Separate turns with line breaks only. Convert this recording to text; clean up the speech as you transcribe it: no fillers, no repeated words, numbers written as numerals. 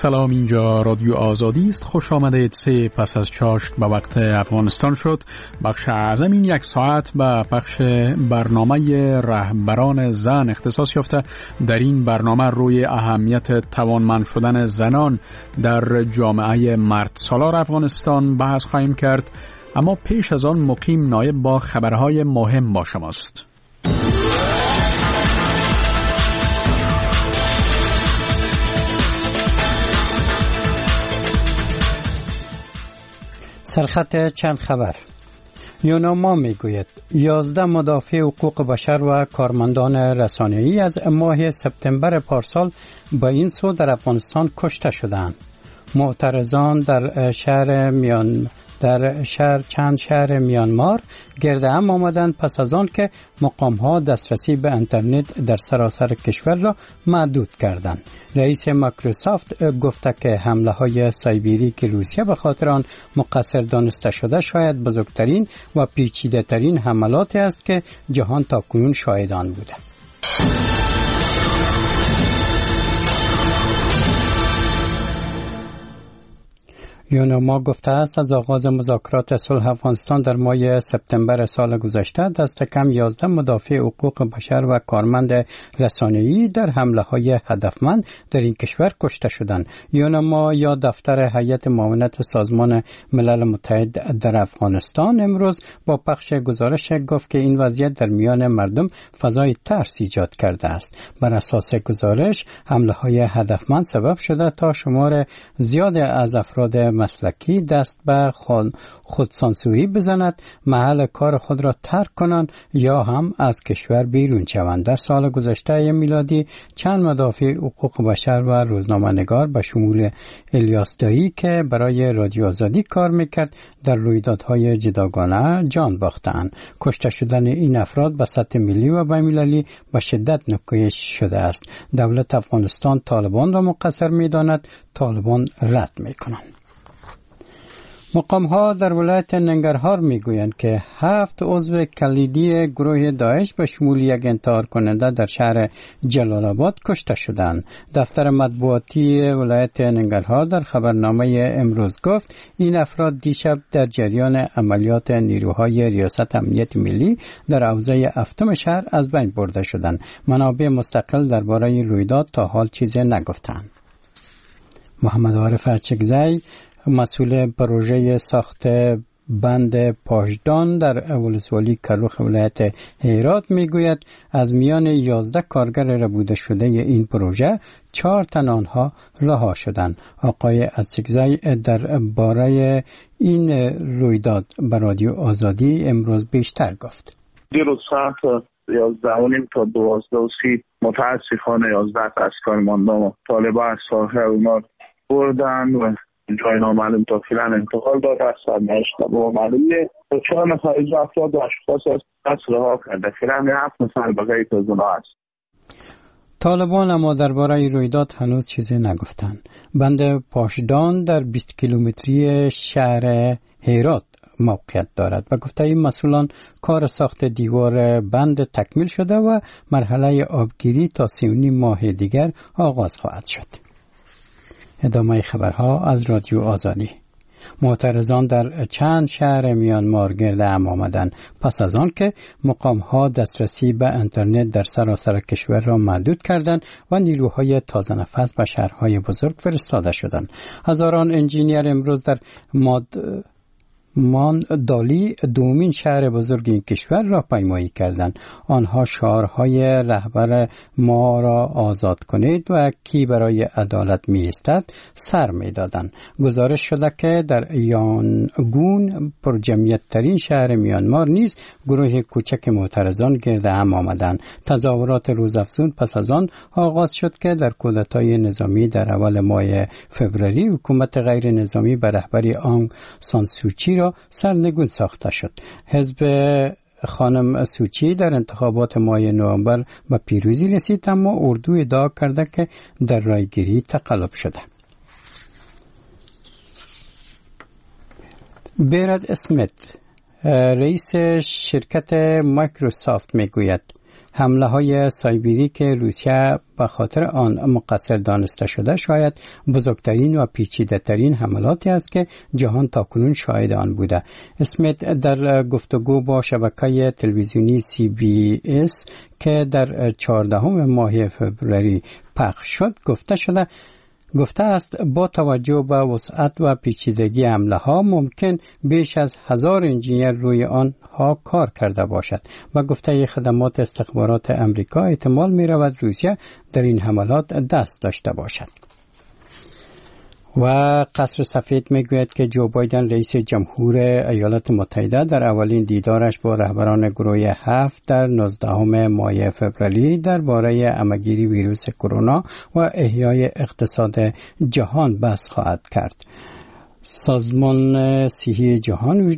سلام، اینجا رادیو آزادی است. خوش آمدید. 3 پس از چاشت به وقت افغانستان شد. بخش اعظم این یک ساعت به بخش برنامه رهبران زن اختصاص یافته. در این برنامه روی اهمیت توانمند شدن زنان در جامعه مرد سالار افغانستان بحث خواهیم کرد، اما پیش از آن مقیم نایب با خبرهای مهم با شماست.
سرخط چند خبر. یوناما میگوید 11 مدافع حقوق بشر و کارمندان رسانه‌ای از ماه سپتامبر پارسال به این سو در افغانستان کشته شدند. معترضان در چند شهر میانمار گرد هم آمدند پس از آن که مقام‌ها دسترسی به اینترنت در سراسر کشور را محدود کردند. رئیس مایکروسافت گفته که حمله‌های سایبری که روسیه به خاطر آن مقصر دانسته شده شاید بزرگترین و پیچیده‌ترین حملاتی است که جهان تاکنون شاهد آن بوده. یوناما گفته است از آغاز مذاکرات صلح افغانستان در ماه سپتامبر سال گذشته دست کم 11 مدافع حقوق بشر و کارمند رسانه‌ای در حمله‌های هدفمند در این کشور کشته شدند. یوناما یا دفتر هیئت معاونت سازمان ملل متحد در افغانستان امروز با پخش گزارش گفت که این وضعیت در میان مردم فضای ترس ایجاد کرده است. بر اساس گزارش حمله‌های هدفمند سبب شده تا شمار زیاد از افراد مسلکی دست به خودسانسوری بزند، محل کار خود را ترک کنند یا هم از کشور بیرون شوند. در سال گذشته میلادی چند مدافع حقوق بشر و روزنامه‌نگار به شمول الیاس دایی که برای رادیو آزادی کار میکرد در رویدادهای جداگانه جان باختند. کشته شدن این افراد به سطح ملی و بین‌المللی به شدت نکوهش شده است. دولت افغانستان طالبان را مقصر می‌داند، طالبان رد می‌کنند. مقام‌ها در ولایت ننگرهار میگویند که 7 عضو کلیدی گروه داعش به شمول یک انتحار کننده در شهر جلال آباد کشته شدند. دفتر مطبوعاتی ولایت ننگرهار در خبرنامه امروز گفت این افراد دیشب در جریان عملیات نیروهای ریاست امنیت ملی در حوزه هفتم شهر از بین برده شدند. منابع مستقل درباره رویداد تا حال چیزی نگفتند. محمد عارف ارچکزی مسئول پروژه ساخت بند پاشدان در ولسوالی کلوخ ولایت هرات میگوید از میان 11 کارگر ربوده شده این پروژه 4 تن آنها رها شدند. آقای ارچکزی در باره این رویداد به رادیو آزادی امروز بیشتر گفت.
دیروز ساعت 11:30 تا 12:30 متاسفانه 11 از کارمندان طالبان از ساحه اونا بردن و جای نامعلوم تا فعلا انتقال داده است. سرنوشت با معلومه 4 نفر از افراد و اشخاص از رها کرده. فعلا 7 نفر بقیه از اونها است.
طالبان اما درباره رویداد هنوز چیزی نگفتند. بند پاشدان در 20 کیلومتری شهر هرات موقعیت دارد و گفته این مسئولان کار ساخت دیوار بند تکمیل شده و مرحله آبگیری تا 3.5 ماه دیگر آغاز خواهد شد. ادامه خبرها از رادیو آزادی. معترضان در چند شهر میانمار گرد هم آمدند پس از آن که مقام‌ها دسترسی به اینترنت در سراسر کشور را محدود کردند و نیروهای تازه نفس به شهرهای بزرگ فرستاده شدند. هزاران انجینیر امروز در دالی دومین شهر بزرگ این کشور را پیمایی کردند. آنها شعارهای رهبر ما را آزاد کنید و کی برای عدالت می ایستد سر می دادند. گزارش شده که در یانگون پرجمعیت ترین شهر میانمار نیز گروه کوچک معترضان گرد هم آمدند. تظاهرات روزافزون پس از آن آغاز شد که در کودتای نظامی در اول ماه فوریه حکومت غیر نظامی به رهبری آنگ سان سوچی را سرنگون ساخته شد. حزب خانم سوچی در انتخابات ماه نوامبر به پیروزی رسید اما اردو ادعا کرده که در رایگیری تقلب شده. براد اسمیت رئیس شرکت مایکروسافت میگوید حمله های سایبری که روسیه به خاطر آن مقصر دانسته شده شاید بزرگترین و پیچیده ترین حملاتی است که جهان تاکنون شاهد آن بوده. اسمیت در گفتگو با شبکه تلویزیونی CBS که در 14 ماه فوریه پخش شد گفته است با توجه به وسعت و پیچیدگی حمله ها ممکن بیش از 1000 انجینیر روی آنها کار کرده باشد و گفته خدمات استخبارات امریکا احتمال می رود روسیه در این حملات دست داشته باشد. و قصر سفید میگوید که جو بایدن رئیس جمهور ایالات متحده در اولین دیدارش با رهبران گروه 7 در 19 ماه فوریه درباره همه‌گیری ویروس کرونا و احیای اقتصاد جهان بحث خواهد کرد. سازمان صحی جهان